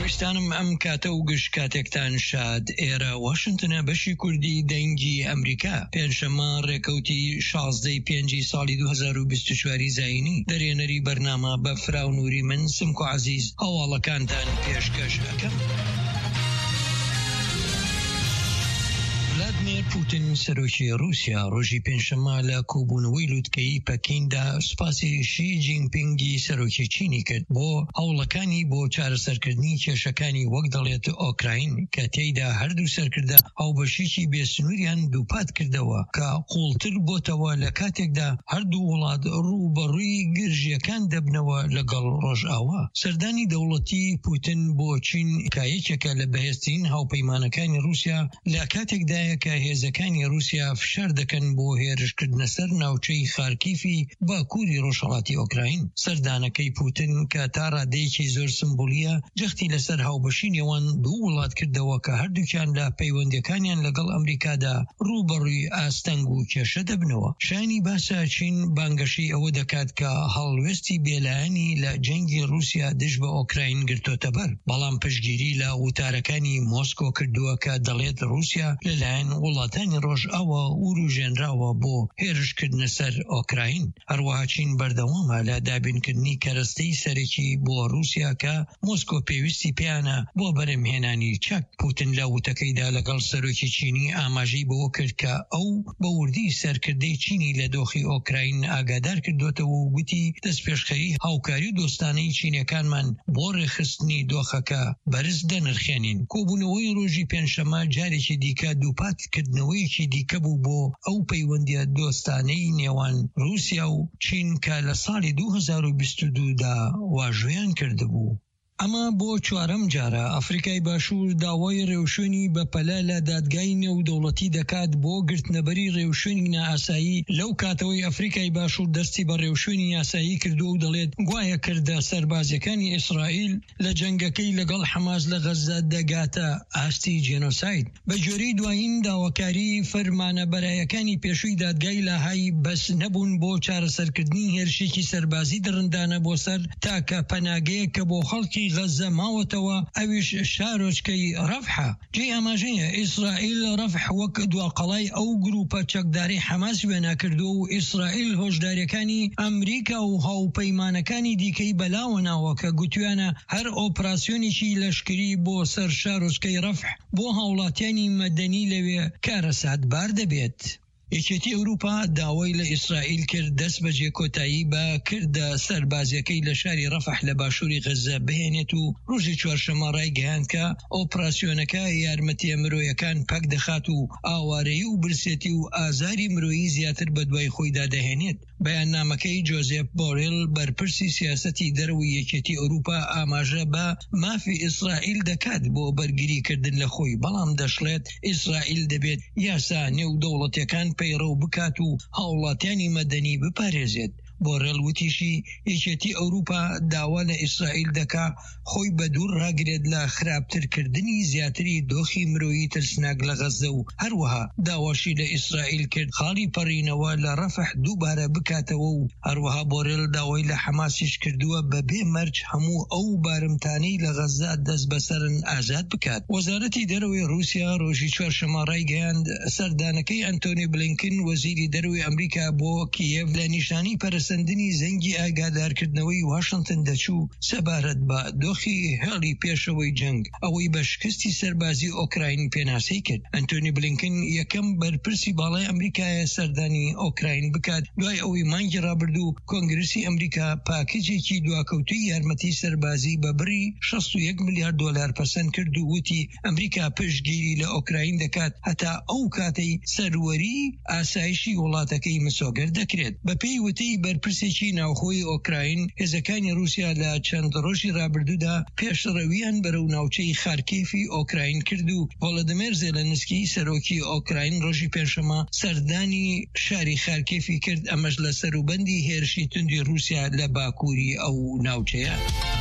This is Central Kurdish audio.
خۆشەویستانم ئەم کاتە و گشت کاتێکتان شاد. ئێرە واشنتنە بەشی کوردی دەنگی ئەمریکا پێنجشەممە ڕێکەوتی 16/5 ساڵی 2024 زاینی دەرێنەری بەرنامە بە فراونوری من سمکو عەزیز هەواڵەکانتان پێشکەش ئەکەم. ڤلادیمیر پوتین سەرۆکی رووسیا ڕۆژی پێنجشەممە لە کۆبوونەوەی لووتکەی پەکیندا سوپاسی شی جینپینگی سەرۆکی چینی کرد بۆ هەوڵەکانی بۆ چارەسەرکردنی کێشەکانی وەک دەڵێت ئۆکراین کە تێیدا هەردوو سەرکردە هاوبەشێکی بێسنووریان دووپات کردەوە کە قوڵتر بۆتەوە لە کاتێکدا هەردوو وڵات ڕووبەڕووی گرژیەکان دەبنەوە لەگەڵ ڕۆژئاوا. سەردانی دەوڵەتی پوتین بۆ چین کایەکێکە لە بەهێزترین هاوپەیمانەکانی رووسیا لە کاتێکدا کە هێزەکانی رووسیا فشار دەکەن بۆ هێرشکردنە سەر ناوچەی خارکیفی باکووری ڕۆژهەڵاتی ئۆکراین. سەردانەکەی پوتین کە تا ڕادەیەکی زۆر سمبولیە جەختی لەسەر هاوبەشی نێوان دوو وڵات کردەوە کە هەردووکیان لە پەیوەندیەکانیان لەگەڵ ئەمریکادا ڕووبەڕووی ئاستەنگ و کێشە دەبنەوە. شایانی باسە چین بانگەشی ئەوە دەکات کە هەڵوێستی بێلایەنی لە جەنگی رووسیا دژ بە ئۆکراین گرتۆتە بەر، بەڵام پشگیری لە وتارەکانی مۆسکۆ کردووە کە دەڵێت رووسیا لەلایەن وڵاتانی ڕۆژئاوا وروژێنراوە بۆ هێرشکردنە سەر ئۆکراین. هەروەها چین بەردەوامە لە دابینکردنی کەرەستەی سەرەکی بۆ رووسیا کە مۆسکۆ پێویستی پێیانە بۆ بەرهەمهێنانی چەک. پوتین لە وتەکەیدا لەگەڵ سەرۆکی چینی ئاماژەی بەوە کرد کە ئەو بە وردی سەرکردەی چینی لە دۆخی ئۆکراین ئاگادار کردوێتەوە و گوتی دەستپێشخەری هاوکاری و دۆستانەی چینەکانمان بۆ ڕێخستنی دۆخەکە بەرز دەنرخێنین. کۆبوونەوەی ڕۆژی پێنجشەممە جارێکی دیکە دووپاتکردنەوەیەکی دیکە بوو بۆ ئەو پەیوەندیە دۆستانەی نێوان رووسیا و چین کە لە ساڵی 2022دا واژۆیان کردبوو. ئەمە بۆ چوارەم جارە ئەفریقای باشوور داوای ڕێوشوێنی بەپەلە لە دادگای نێودەوڵەتی دەکات بۆ گرتنەبەری ڕێوشوێنی نائاسایی. لەو کاتەوەی ئەفریقای باشوور دەستی بە ڕێوشوێنی یاسایی کردو و دەڵێت گوایە کردە سەربازیەکانی ئیسرائیل لە جەنگەکەی لەگەڵ حەماس لە غەزە دەگاتە ئاستی جێنۆساید. بە جۆرەی دوایین داواکاری فەرمانەبەرایەکانی پێشووی دادگای لاهای بەس نەبوون بۆ چارەسەرکردنی هێرشێکی سەربازی دڕندانە بۆ سەر تاکە پەناگەیە کە بۆ خەڵکی غەزە ماوەتەوە، ئەویش شارۆچکەی ڕەفحە. جێ ئاماژەیە ئیسرائیل ڕەفح وەک دواقەڵای ئەو گروپە چەکداری حەماس وێنا کردو و ئیسرائیل هۆشداریەکانی ئەمریکا و هاوپەیمانەکانی دیکەی بەلاوە ناوە کە گوتویانە هەر ئۆپراسیۆنێکی لەشکری بۆ سەر شارۆچکەی ڕەفح بۆ هاوڵاتیانی مەدەنی لەوێ کارەساتبار دەبێت. یەکێتی ئەوروپا داوای لە ئیسرائیل کرد دەست بەجێ کۆتایی بە کردە سەربازیەکەی لە شاری ڕەفح لە باشووری غەزە بهێنێت و ڕۆژی چوارشەممە ڕایگەیاند کە ئۆپراسیۆنەکە یارمەتیە مرۆیەکان پەک دەخات و ئاوارەیی و برسێتی و ئازاری مرۆیی زیاتر بە دوای خۆیدا دەهێنێت. بەیاننامەکەی جۆزێف بۆڕێل بەرپرسی سیاسەتی دەرەوەی یەکێتی ئەوروپا ئاماژە بە مافی ئیسرائیل دەکات بۆ بەرگریکردن لە خۆی، بەڵام دەشڵێت ئیسرائیل دەبێت یاسا نێودەوڵەتیەکان پەیڕەو بکات و هاوڵاتیانی مەدەنی بپارێزێت. بۆڕێل وتیشی یەکێتی ئەوروپا داوا لە ئیسرائیل دەکا خۆی بە دوور ڕاگرێت لە خراپترکردنی زیاتری دۆخی مرۆیی ترسناک لە غەزە و هەروەها داواشی لە ئیسرائیل کرد خاڵی پەڕینەوە لە ڕەفح دووبارە بکاتەوە و هەروەها بۆڕێل داوای لە حەماسیش کردووە بەبێ مەرج هەموو ئەو بارمتانەی لە غەزە دەست بەسەرن ئازاد بکات. وەزارەتی دەرەوەی رووسیا ڕۆژی چوارشەممە ڕایگەیاند سەردانەکەی ئەنتۆنی بلینکن وەزیری دەرەوەی ئەمریکا بۆ کیێڤ لە نیشانی پەرسەندنی زەنگی ئاگادارکردنەوەی واشنتن دەچوو سەبارەت بە دۆخی هێڵی پێشەوەی جەنگ ئەوەی بە شکستی سەربازی ئۆکراین پێناسەی کرد. ئەنتۆنی بلینکن یەکەم بەرپرسی باڵای ئەمریکایە سەردانی ئۆکراین بکات دوای ئەوەی مانگی ڕابردوو کۆنگرسی ئەمریکا پاکێجێکی دواکەوتوی یارمەتی سەربازی بە بڕی 61 ملیارد دۆلار پەسەند کرد و وتی ئەمریکا پشتگیری لە ئۆکراین دەکات هەتا ئەو کاتەی سەروەری ئاسایشی وڵاتەکەی مسۆگەر دەکرێت. بەپێی وتەی بەرپرسێکی ناوخۆی ئۆکراین هێزەکانی رووسیا لە چەند ڕۆژی رابردوودا پێشڕەویان بەرەو ناوچەی خارکیفی ئۆکراین کرد و ڤۆلۆدیمیر زێلەنسکی سەرۆکی ئۆکراین ڕۆژی پێنجشەممە سەردانی شاری خارکیفی کرد، ئەمەش لە سەروبەندی هێرشی توندی رووسیا لە باکووری ئەو ناوچەیە.